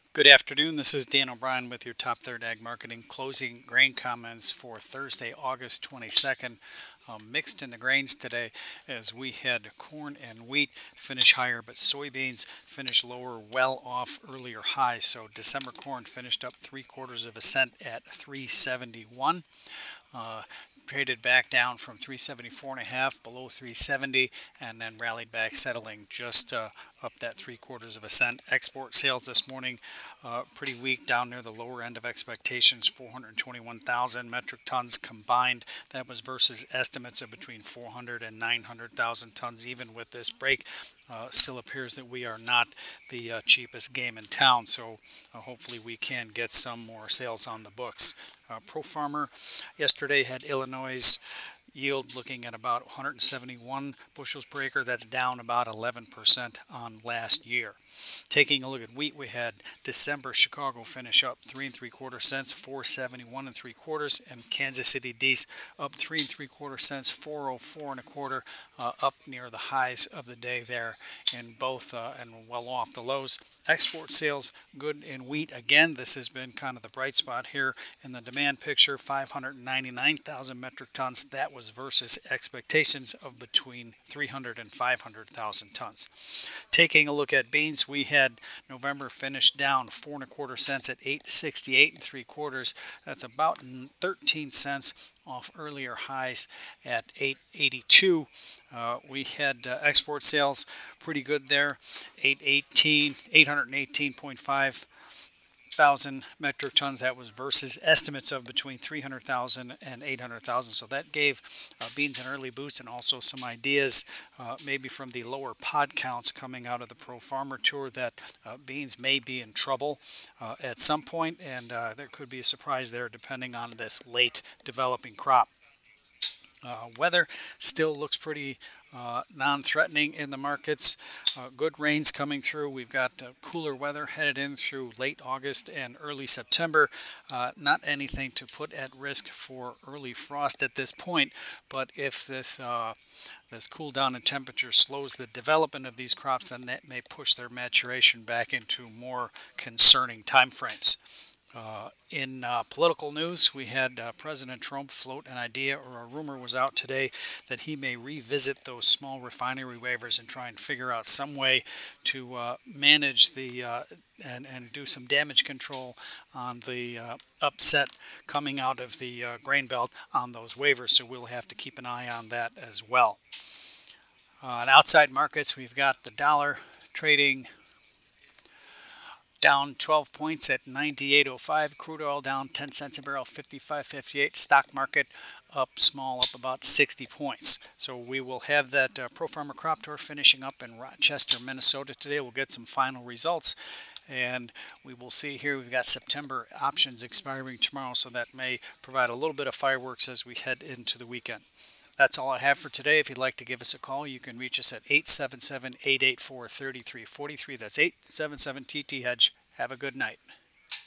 Good afternoon. This is Dan O'Brien with your Top Third Ag Marketing closing grain comments for Thursday, August 22nd. Mixed in the grains today as we had corn and wheat finish higher, but soybeans finish lower, well off earlier highs. So December corn finished up 3/4 of a cent at 371. Uh, Traded back down from 374 and a half below 370 and then rallied back, settling just up that 3/4 of a cent. Export sales this morning pretty weak, down near the lower end of expectations, 421,000 metric tons combined. That was versus estimates of between 400 and 900,000 tons. Even with this break, still appears that we are not the cheapest game in town, so hopefully we can get some more sales on the books. Pro Farmer yesterday had Illinois' yield looking at about 171 bushels per acre. That's down about 11% on last year. Taking a look at wheat, we had December Chicago finish up 3 3/4 cents, 471 3/4, and Kansas City Dees up 3 3/4 cents, 404 1/4, up near the highs of the day there in both and well off the lows. Export sales good in wheat again. This has been kind of the bright spot here in the demand picture. 599,000 metric tons. That was versus expectations of between 300 and 500,000 tons. Taking a look at beans, we had November finished down 4 1/4 cents at 868 3/4. That's about 13 cents off earlier highs at 882. We had export sales pretty good there, 818.5 thousand metric tons. That was versus estimates of between 300,000 and 800,000. So that gave beans an early boost and also some ideas, maybe from the lower pod counts coming out of the Pro Farmer Tour, that beans may be in trouble at some point, and there could be a surprise there depending on this late developing crop. Weather still looks pretty non-threatening in the markets. Good rains coming through. We've got cooler weather headed in through late August and early September. Not anything to put at risk for early frost at this point, but if this cool down in temperature slows the development of these crops, then that may push their maturation back into more concerning time frames. In political news, we had President Trump float an idea, or a rumor was out today, that he may revisit those small refinery waivers and try and figure out some way to manage and do some damage control on the upset coming out of the grain belt on those waivers. So we'll have to keep an eye on that as well. On outside markets, we've got the dollar trading down 12 points at 98.05. Crude oil down 10 cents a barrel, 55.58. Stock market up small, up about 60 points. So we will have that Pro Farmer Crop Tour finishing up in Rochester, Minnesota today. We'll get some final results. And we will see here, we've got September options expiring tomorrow, so that may provide a little bit of fireworks as we head into the weekend. That's all I have for today. If you'd like to give us a call, you can reach us at 877-884-3343. That's 877-TT-HEDGE. Have a good night.